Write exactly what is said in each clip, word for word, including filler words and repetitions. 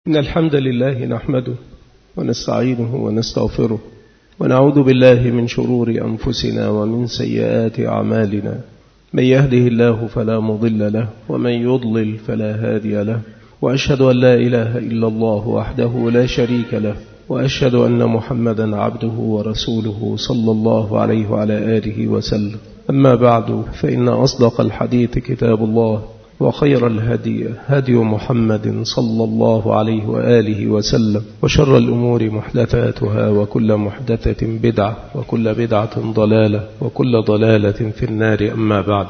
إن الحمد لله نحمده ونستعينه ونستغفره ونعوذ بالله من شرور أنفسنا ومن سيئات أعمالنا. من يهده الله فلا مضل له ومن يضلل فلا هادي له، وأشهد أن لا إله إلا الله وحده لا شريك له، وأشهد أن محمدا عبده ورسوله صلى الله عليه وعلى آله وسلم. أما بعد، فإن أصدق الحديث كتاب الله، وخير الهدي هدي محمد صلى الله عليه وآله وسلم، وشر الأمور محدثاتها، وكل محدثة بدعة، وكل بدعة ضلالة، وكل ضلالة في النار. أما بعد،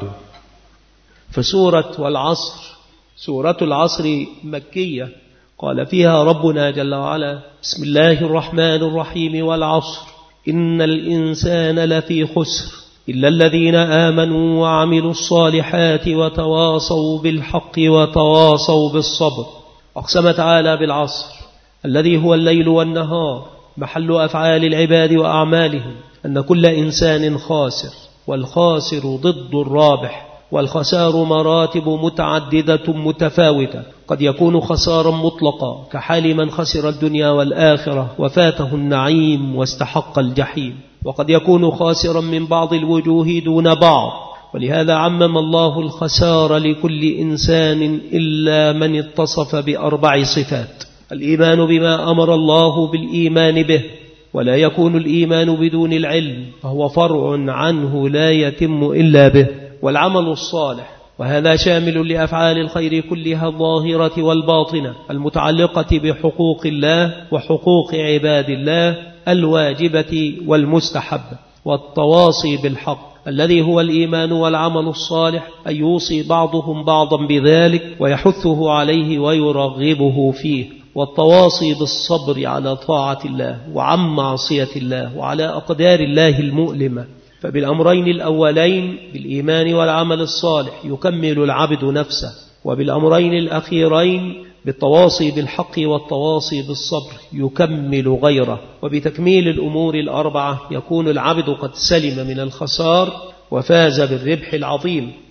فسورة والعصر سورة العصر مكية، قال فيها ربنا جل وعلا: بسم الله الرحمن الرحيم والعصر إن الإنسان لفي خسر إلا الذين آمنوا وعملوا الصالحات وتواصوا بالحق وتواصوا بالصبر. أقسم تعالى بالعصر الذي هو الليل والنهار، محل أفعال العباد وأعمالهم، أن كل إنسان خاسر، والخاسر ضد الرابح، والخسار مراتب متعددة متفاوتة. قد يكون خسارا مطلقا كحال من خسر الدنيا والآخرة وفاته النعيم واستحق الجحيم، وقد يكون خاسرا من بعض الوجوه دون بعض، ولهذا عمم الله الخسار لكل إنسان إلا من اتصف بأربع صفات: الإيمان بما أمر الله بالإيمان به، ولا يكون الإيمان بدون العلم فهو فرع عنه لا يتم إلا به، والعمل الصالح، وهذا شامل لأفعال الخير كلها الظاهرة والباطنة المتعلقة بحقوق الله وحقوق عباد الله الواجبة والمستحبة، والتواصي بالحق الذي هو الإيمان والعمل الصالح، أن يوصي بعضهم بعضا بذلك ويحثه عليه ويرغبه فيه، والتواصي بالصبر على طاعة الله وعن معصية الله وعلى أقدار الله المؤلمة. فبالأمرين الأولين بالإيمان والعمل الصالح يكمل العبد نفسه، وبالأمرين الأخيرين بالتواصي بالحق والتواصي بالصبر يكمل غيره. وبتكميل الأمور الأربعة يكون العبد قد سلم من الخسار وفاز بالربح العظيم.